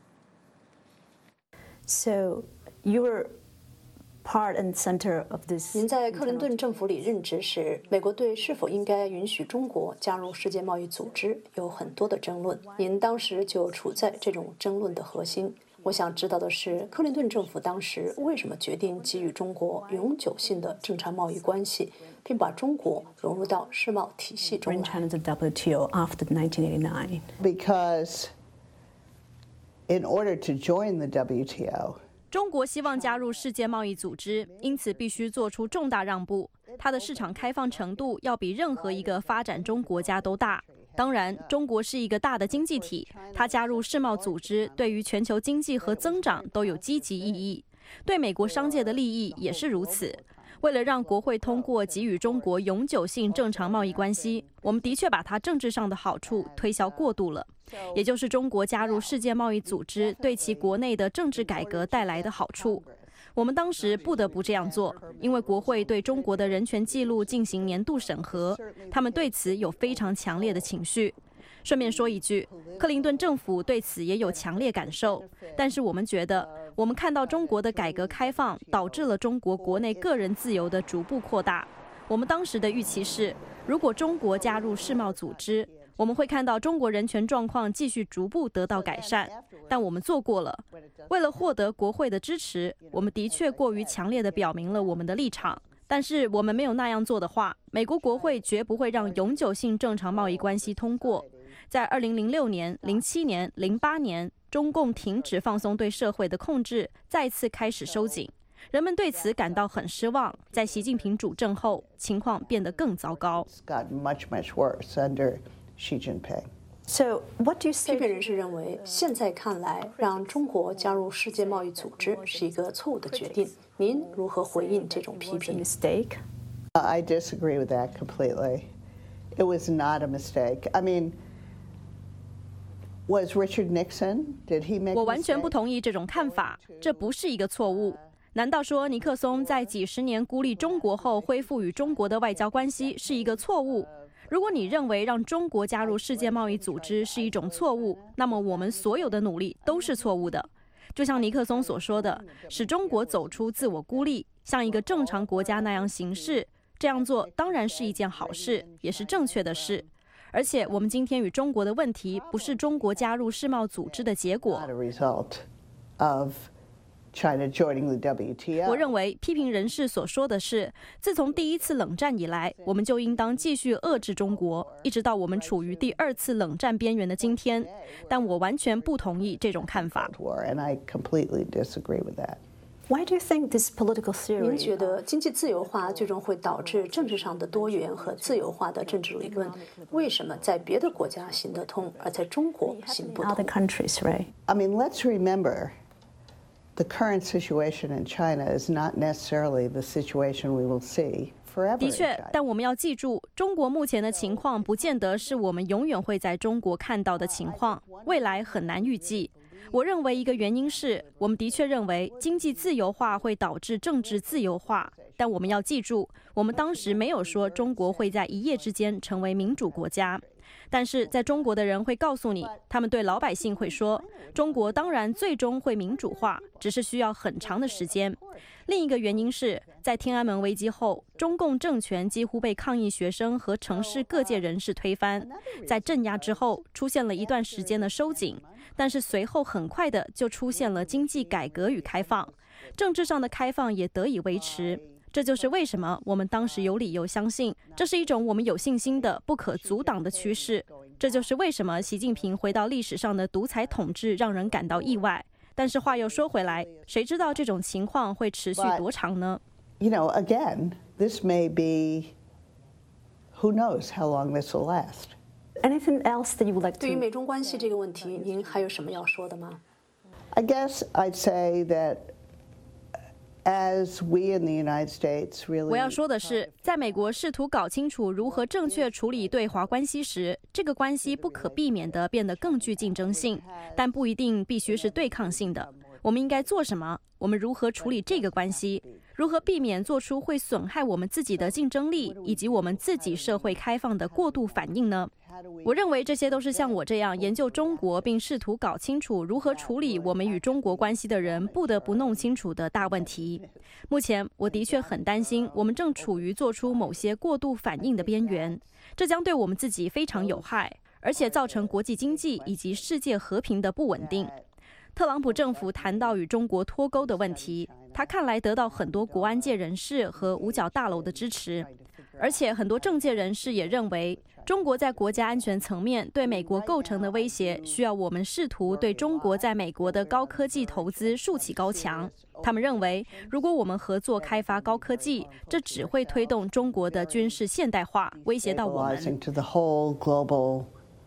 So you were part and center of this. 您在克林顿政府里任职时，美国对是否应该允许中国加入世界贸易组织有很多的争论。您当时就处在这种争论的核心。我想知道的是，克林顿政府当时为什么决定给予中国永久性的正常贸易关系，并把中国融入到世贸体系中来 China's W T O after nineteen eighty-nine. Because in order to join the W T O, 中国希望加入世界贸易组织，因此必须做出重大让步。它的市场开放程度要比任何一个发展中国家都大。当然，中国是一个大的经济体，它加入世贸组织对于全球经济和增长都有积极意义，对美国商界的利益也是如此。为了让国会通过给予中国永久性正常贸易关系，我们的确把它政治上的好处推销过度了，也就是中国加入世界贸易组织对其国内的政治改革带来的好处。我们当时不得不这样做，因为国会对中国的人权记录进行年度审核，他们对此有非常强烈的情绪。顺便说一句，克林顿政府对此也有强烈感受，但是我们觉得，我们看到中国的改革开放导致了中国国内个人自由的逐步扩大。我们当时的预期是，如果中国加入世贸组织，我们会看到中国人权状况继续逐步得到改善，但我们做过了。为了获得国会的支持，我们的确过于强烈地表明了我们的立场。但是我们没有那样做的话，美国国会绝不会让永久性正常贸易关系通过。在二零零六年、零七年、零八年，中共停止放松对社会的控制，再次开始收紧。人们对此感到很失望。在习近平主政后，情况变得更糟糕。 So, what do you say? 批评人士认为，现在看来，让中国加入世界贸易组织是一个错误的决定。您如何回应这种批评 ？Mistake? I disagree with that completely. It was not a mistake. I mean, was Richard Nixon? Did he make? 我完全不同意这种看法，这不是一个错误。难道说尼克松在几十年孤立中国后恢复与中国的外交关系是一个错误？如果你认为让中国加入世界贸易组织是一种错误，那么我们所有的努力都是错误的。就像尼克松所说的，使中国走出自我孤立，像一个正常国家那样行事，这样做当然是一件好事，也是正确的事。而且我们今天与中国的问题不是中国加入世贸组织的结果。 China joining the W T O. 我认为批评人士所说的是，自从第一次冷战以来，我们就应当继续遏制中国，一直到我们处于第二次冷战边缘的今天。但我完全不同意这种看法。 And I completely disagree with that. Why do you think this political theory? 您觉得经济自由化最终会导致政治上的多元和自由化的政治理论，为什么在别的国家行得通，而在中国行不通 ？Other countries, right? I mean, let's remember. The current situation in China is not necessarily the situation we will see forever. 的确，但我们要记住，中国目前的情况不见得是我们永远会在中国看到的情况，未来很难预计。我认为一个原因是我们的确认为经济自由化会导致政治自由化，但我们要记住，我们当时没有说中国会在一夜之间成为民主国家。但是在中国的人会告诉你，他们对老百姓会说，中国当然最终会民主化，只是需要很长的时间。另一个原因是在天安门危机后，中共政权几乎被抗议学生和城市各界人士推翻，在镇压之后出现了一段时间的收紧，但是随后很快的就出现了经济改革与开放，政治上的开放也得以维持。这就是为什么我们当时有理由相信，这是一种我们有信心的不可阻挡的趋势。这就是为什么习近平回到历史上的独裁统治让人感到意外。但是话又说回来，谁知道这种情况会持续多长呢？ You know, again, this may be. Who knows how long this will last? Anything else that you would like to? 对于美中关系这个问题，您还有什么要说的吗 I guess I'd say that. As we in the United States really 我要说的是，在美国试图搞清楚如何正确处理对华关系时，这个关系不可避免地变得更具竞争性，但不一定必须是对抗性的。我们应该做什么？我们如何处理这个关系？如何避免做出会损害我们自己的竞争力以及我们自己社会开放的过度反应呢？我认为这些都是像我这样研究中国并试图搞清楚如何处理我们与中国关系的人不得不弄清楚的大问题。目前，我的确很担心，我们正处于做出某些过度反应的边缘，这将对我们自己非常有害，而且造成国际经济以及世界和平的不稳定。特朗普政府谈到与中国脱钩的问题，他看来得到很多国安界人士和五角大楼的支持，而且很多政界人士也认为，中国在国家安全层面对美国构成的威胁，需要我们试图对中国在美国的高科技投资竖起高墙。他们认为，如果我们合作开发高科技，这只会推动中国的军事现代化，威胁到我们。 to the whole global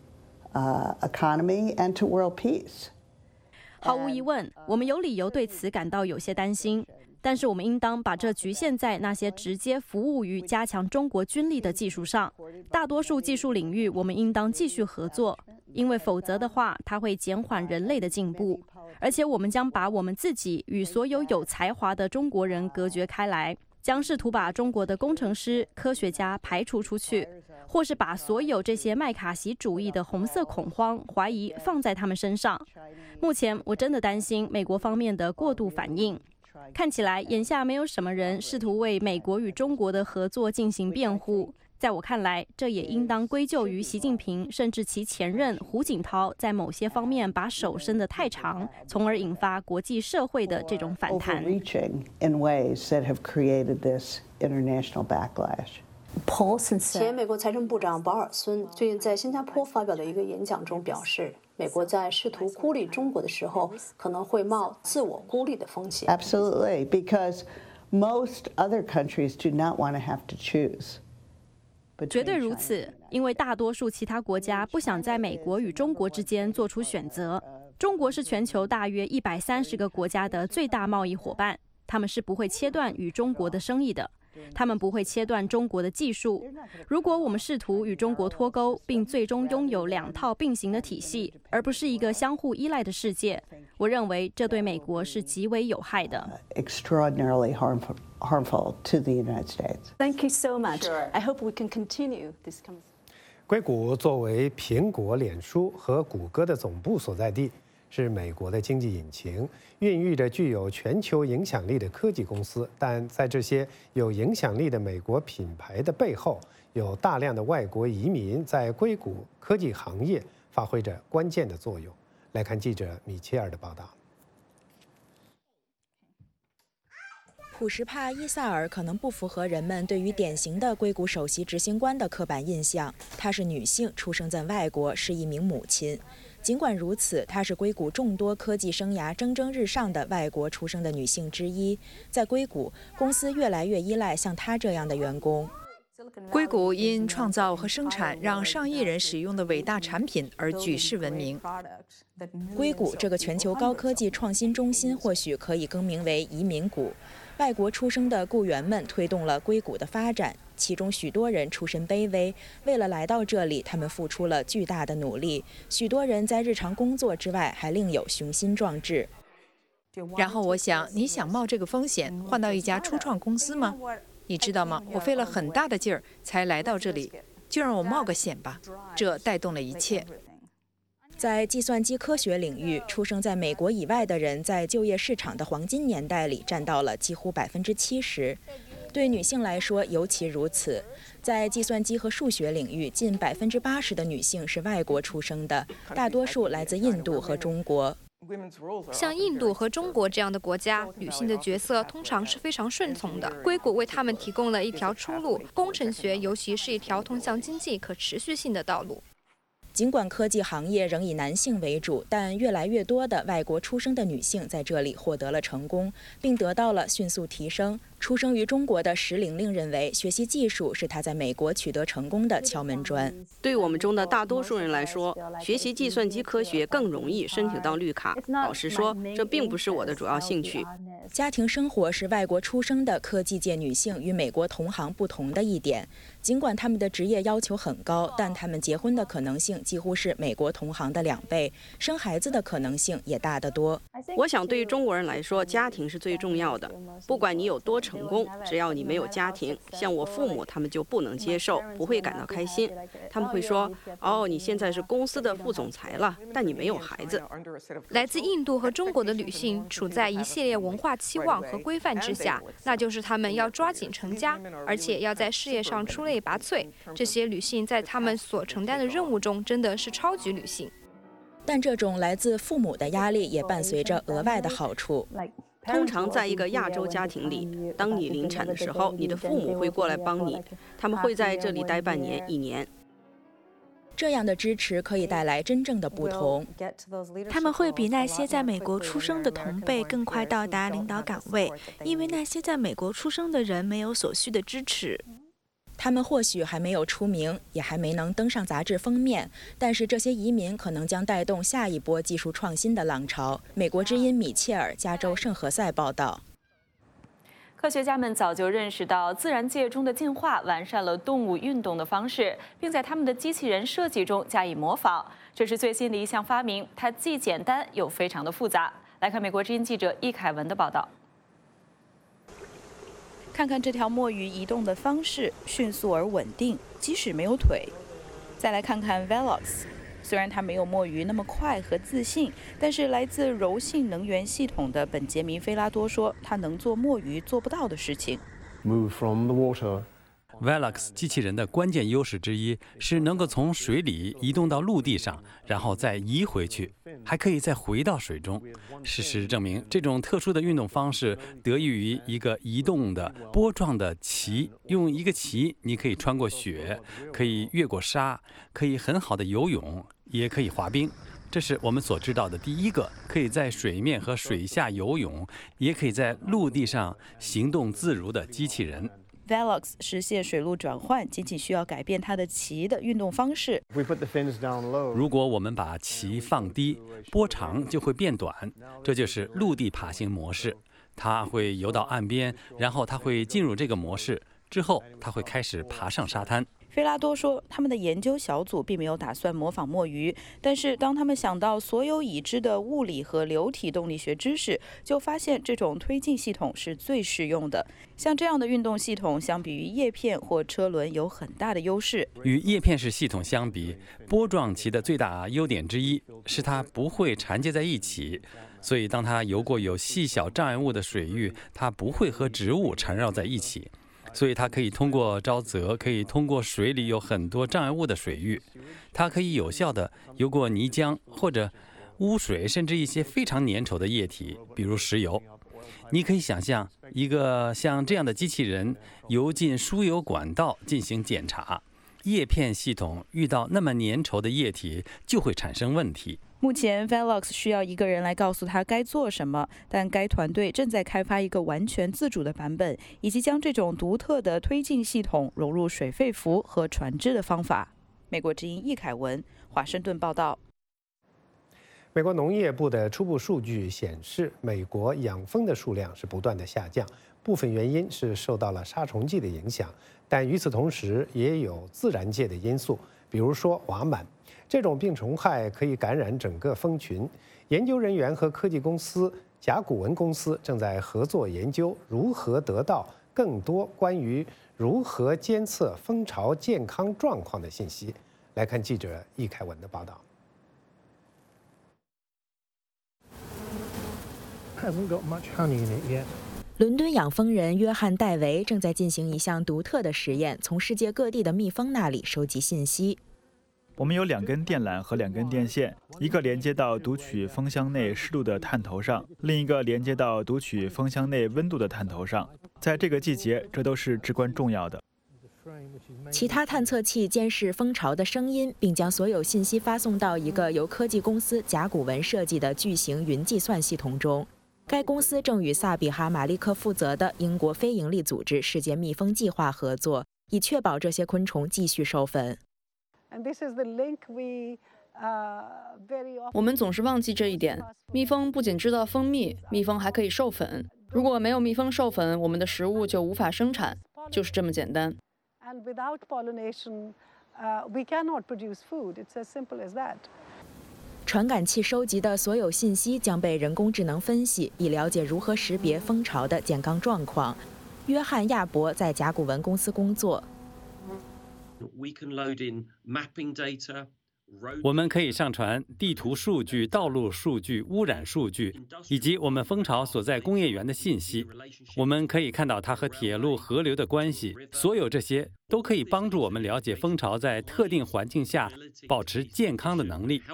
uh, economy and to world peace. 毫无疑问，我们有理由对此感到有些担心。但是我们应当把这局限在那些直接服务于加强中国军力的技术上。大多数技术领域我们应当继续合作，因为否则的话，它会减缓人类的进步。而且我们将把我们自己与所有有才华的中国人隔绝开来，将试图把中国的工程师、科学家排除出去，或是把所有这些麦卡锡主义的红色恐慌、怀疑放在他们身上。目前我真的担心美国方面的过度反应。看起来，眼下没有什么人试图为美国与中国的合作进行辩护。在我看来，这也应当归咎于习近平，甚至其前任胡锦涛在某些方面把手伸得太长，从而引发国际社会的这种反弹。 in ways that have created this international backlash. 前美国财政部长保尔孙最近在新加坡发表的一个演讲中表示，美国在试图孤立中国的时候，可能会冒自我孤立的风险。 Absolutely, because most other countries do not want to have to choose. 绝对如此，因为大多数其他国家不想在美国与中国之间做出选择。中国是全球大约一百三十个国家的最大贸易伙伴，他们是不会切断与中国的生意的。他们不会切断中国的技术。如果我们试图与中国脱钩，并最终拥有两套并行的体系，而不是一个相互依赖的世界，我认为这对美国是极为有害的。 Extraordinarily harmful, harmful to the United States. Thank you so much. I hope we can continue this conversation. 硅谷作为苹果、脸书和谷歌的总部所在地，是美国的经济引擎，孕育着具有全球影响力的科技公司。但在这些有影响力的美国品牌的背后，有大量的外国移民在硅谷科技行业发挥着关键的作用。来看记者米切尔的报道。 普什帕·伊萨尔可能不符合人们对于典型的硅谷首席执行官的刻板印象。她是女性，出生在外国，是一名母亲。尽管如此，她是硅谷众多科技生涯蒸蒸日上的外国出生的女性之一。在硅谷，公司越来越依赖像她这样的员工。 硅谷因创造和生产让上亿人使用的伟大产品而举世闻名。 硅谷这个全球高科技创新中心或许可以更名为移民谷。外国出生的雇员们推动了硅谷的发展，其中许多人出身卑微，为了来到这里，他们付出了巨大的努力。许多人在日常工作之外还另有雄心壮志。 然后我想，你想冒这个风险换到一家初创公司吗？你知道吗？我费了很大的劲儿才来到这里，就让我冒个险吧。这带动了一切。 在计算机科学领域，出生在美国以外的人在就业市场的黄金年代里占到了几乎百分之七十。对女性来说尤其如此。在计算机和数学领域，近百分之八十的女性是外国出生的，大多数来自印度和中国。 像印度和中国这样的国家，女性的角色通常是非常顺从的。硅谷为他们提供了一条出路，工程学尤其是一条通向经济可持续性的道路。 尽管科技行业仍以男性为主，但越来越多的外国出生的女性在这里获得了成功，并得到了迅速提升。出生于中国的石玲玲认为，学习技术是她在美国取得成功的敲门砖。 对我们中的大多数人来说，学习计算机科学更容易申请到绿卡。老实说，这并不是我的主要兴趣。 家庭生活是外国出生的科技界女性与美国同行不同的一点。尽管她们的职业要求很高，但她们结婚的可能性几乎是美国同行的两倍，生孩子的可能性也大得多。 我想对于中国人来说，家庭是最重要的。不管你有多成功，只要你没有家庭，像我父母他们就不能接受，不会感到开心。他们会说：“哦，你现在是公司的副总裁了，但你没有孩子。” 来自印度和中国的女性处在一系列文化期望和规范之下，那就是她们要抓紧成家，而且要在事业上出类拔萃。这些女性在她们所承担的任务中真的是超级女性。 但这种来自父母的压力也伴随着额外的好处。 通常在一个亚洲家庭里，当你临产的时候，你的父母会过来帮你，他们会在这里待半年、一年。 这样的支持可以带来真正的不同。 他们会比那些在美国出生的同辈更快到达领导岗位，因为那些在美国出生的人没有所需的支持。 他们或许还没有出名，也还没能登上杂志封面，但是这些移民可能将带动下一波技术创新的浪潮。美国之音米切尔，加州圣何塞报道。 科学家们早就认识到，自然界中的进化完善了动物运动的方式，并在他们的机器人设计中加以模仿。这是最新的一项发明，它既简单又非常的复杂。来看美国之音记者易凯文的报道。 看看这条墨鱼移动的方式，迅速而稳定，即使没有腿。再来看看 Velox。虽然它没有墨鱼那么快和自信，但是来自柔性能源系统的本杰明·菲拉多说，他能做墨鱼做不到的事情。 Move from the water. Velox 机器人的关键优势之一是能够从水里移动到陆地上，然后再移回去，还可以再回到水中。事实证明，这种特殊的运动方式得益于一个移动的波状的鳍。用一个鳍，你可以穿过雪，可以越过沙，可以很好的游泳，也可以滑冰。这是我们所知道的第一个可以在水面和水下游泳，也可以在陆地上行动自如的机器人。 Velox 实现水陆转换，仅仅需要改变它的鳍的运动方式。 如果我们把鳍放低，波长就会变短，这就是陆地爬行模式。它会游到岸边，然后它会进入这个模式，之后它会开始爬上沙滩。 菲拉多说，他们的研究小组并没有打算模仿墨鱼，但是当他们想到所有已知的物理和流体动力学知识，就发现这种推进系统是最适用的。像这样的运动系统，相比于叶片或车轮有很大的优势。 与叶片式系统相比，波状鳍的最大优点之一是它不会缠结在一起，所以当它游过有细小障碍物的水域，它不会和植物缠绕在一起。所以它可以通过沼泽，可以通过水里有很多障碍物的水域，它可以有效地游过泥浆或者污水，甚至一些非常粘稠的液体，比如石油。你可以想象一个像这样的机器人游进输油管道进行检查，叶片系统遇到那么粘稠的液体就会产生问题。 目前 Velox 需要一个人来告诉他该做什么，但该团队正在开发一个完全自主的版本，以及将这种独特的推进系统融入水肺服和船只的方法。美国之音易凯文，华盛顿报道。 美国农业部的初步数据显示，美国养蜂的数量是不断的下降，部分原因是受到了杀虫剂的影响，但与此同时也有自然界的因素，比如说瓦螨。这种病虫害可以感染整个蜂群。研究人员和科技公司甲骨文公司正在合作研究如何得到更多关于如何监测蜂巢健康状况的信息。来看记者易凯文的报道。 伦敦养蜂人约翰·戴维正在进行一项独特的实验，从世界各地的蜜蜂那里收集信息。 我们有两根电缆和两根电线，一个连接到读取蜂箱内湿度的探头上，另一个连接到读取蜂箱内温度的探头上。在这个季节，这都是至关重要的。 其他探测器监视蜂巢的声音，并将所有信息发送到一个由科技公司甲骨文设计的巨型云计算系统中。该公司正与萨比哈·马利克负责的英国非营利组织世界蜜蜂计划合作，以确保这些昆虫继续授粉。 我们总是忘记这一点。蜜蜂不仅知道蜂蜜，蜜蜂还可以授粉。 如果没有蜜蜂授粉，我们的食物就无法生产，就是这么简单。 And without pollination, uh, we cannot produce food. It's as simple as that. 传感器收集的所有信息将被人工智能分析，以了解如何识别蜂巢的健康状况。约翰·亚伯在甲骨文公司工作。 我们可以上传地图数据、道路数据、污染数据，以及我们蜂巢所在工业园的信息。我们可以看到它和铁路、河流的关系。所有这些都可以帮助我们了解蜂巢在特定环境下保持健康的能力。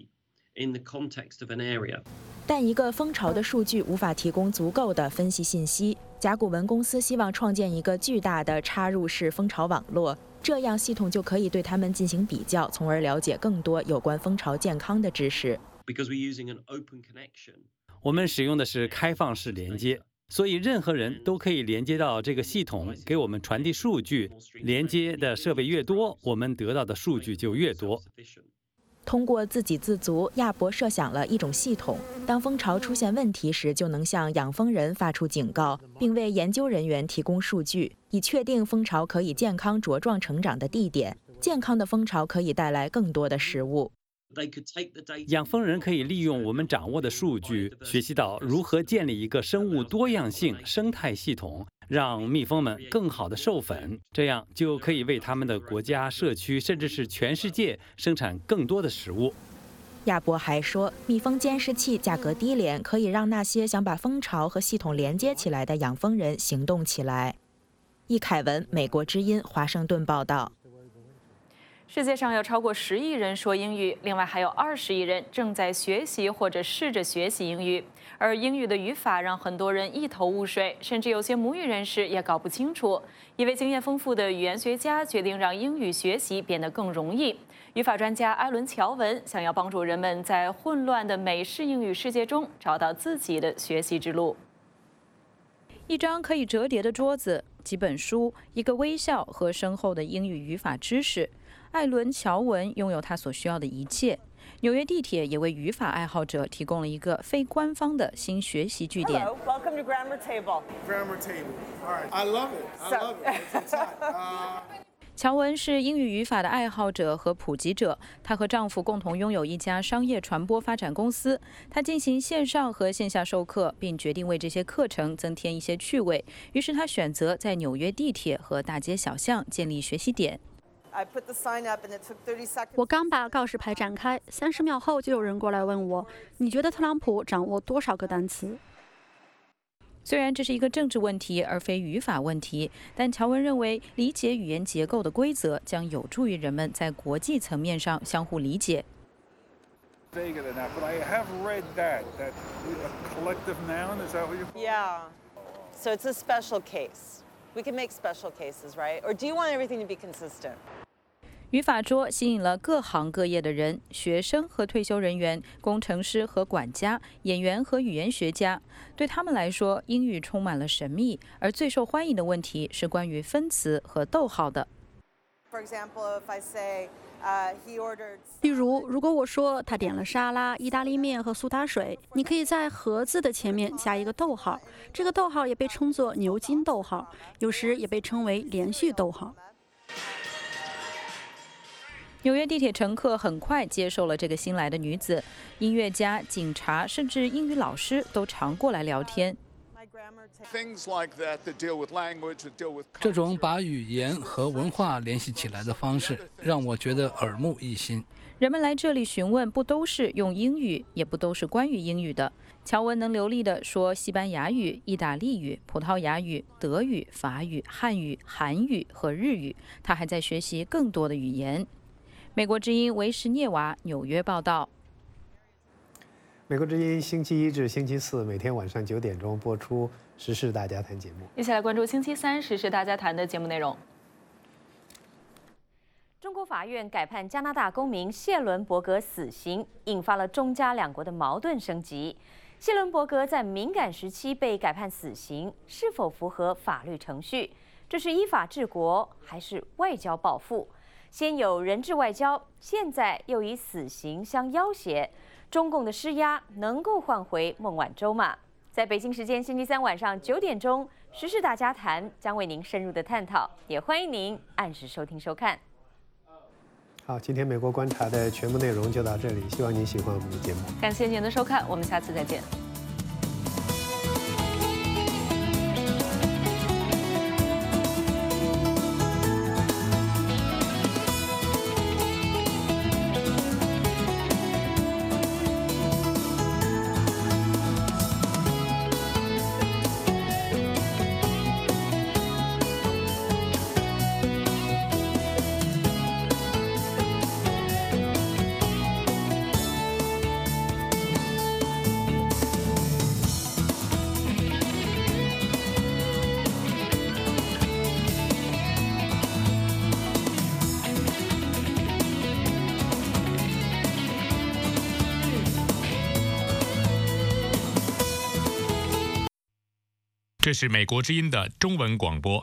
但一个蜂巢的数据无法提供足够的分析信息。甲骨文公司希望创建一个巨大的插入式蜂巢网络，这样系统就可以对它们进行比较，从而了解更多有关蜂巢健康的知识。 我们使用的是开放式连接，所以任何人都可以连接到这个系统，给我们传递数据。连接的设备越多，我们得到的数据就越多。 通过自给自足，亚伯设想了一种系统，当蜂巢出现问题时，就能向养蜂人发出警告，并为研究人员提供数据，以确定蜂巢可以健康茁壮成长的地点。健康的蜂巢可以带来更多的食物。 养蜂人可以利用我们掌握的数据，学习到如何建立一个生物多样性生态系统，让蜜蜂们更好的授粉，这样就可以为他们的国家、社区，甚至是全世界生产更多的食物。 亚伯还说，蜜蜂监视器价格低廉，可以让那些想把蜂巢和系统连接起来的养蜂人行动起来。易凯文，美国之音，华盛顿报道。 世界上有超过十亿人说英语，另外还有二十亿人正在学习或者试着学习英语。而英语的语法让很多人一头雾水，甚至有些母语人士也搞不清楚。一位经验丰富的语言学家决定让英语学习变得更容易。语法专家艾伦·乔文想要帮助人们在混乱的美式英语世界中找到自己的学习之路。 一张可以折叠的桌子，几本书，一个微笑和深厚的英语语法知识。艾伦·乔文拥有他所需要的一切。纽约地铁也为语法爱好者提供了一个非官方的新学习据点。 Hello, welcome to Grammar Table. Grammar Table. All right, I love it. I love it. It's hot. Uh... 乔文是英语语法的爱好者和普及者，她和丈夫共同拥有一家商业传播发展公司。她进行线上和线下授课，并决定为这些课程增添一些趣味。于是她选择在纽约地铁和大街小巷建立学习点。 我刚把告示牌展开，三十秒后就有人过来问我：“你觉得特朗普掌握多少个单词？” 虽然这是一个政治问题而非语法问题，但乔文认为理解语言结构的规则将有助于人们在国际层面上相互理解。 Yeah, so it's a special case. We can make special cases, right? Or do you want everything to be consistent? 语法桌吸引了各行各业的人，学生和退休人员，工程师和管家，演员和语言学家。对他们来说，英语充满了神秘，而最受欢迎的问题是关于分词和逗号的。 例如，如果我说他点了沙拉、意大利面和苏打水，你可以在盒子的前面加一个逗号，这个逗号也被称作牛津逗号，有时也被称为连续逗号。 纽约地铁乘客很快接受了这个新来的女子，音乐家、警察甚至英语老师都常过来聊天。 这种把语言和文化联系起来的方式，让我觉得耳目一新。 人们来这里询问，不都是用英语，也不都是关于英语的。乔文能流利地说西班牙语、意大利语、葡萄牙语、德语、法语、汉语、韩语和日语。他还在学习更多的语言。美国之音维什涅娃纽约报道。 美国之音星期一至星期四每天晚上九点钟播出《时事大家谈》节目。 一起来关注星期三《时事大家谈》的节目内容。 中国法院改判加拿大公民谢伦伯格死刑，引发了中加两国的矛盾升级。谢伦伯格在敏感时期被改判死刑，是否符合法律程序？这是依法治国，还是外交报复？先有人质外交，现在又以死刑相要挟，中共的施压能够换回孟晚舟吗？ 在北京时间星期三晚上九点钟，时事大家谈将为您深入的探讨，也欢迎您按时收听收看。 好，今天美国观察的全部内容就到这里，希望您喜欢我们的节目。 感谢您的收看，我们下次再见。 这是美国之音的中文广播。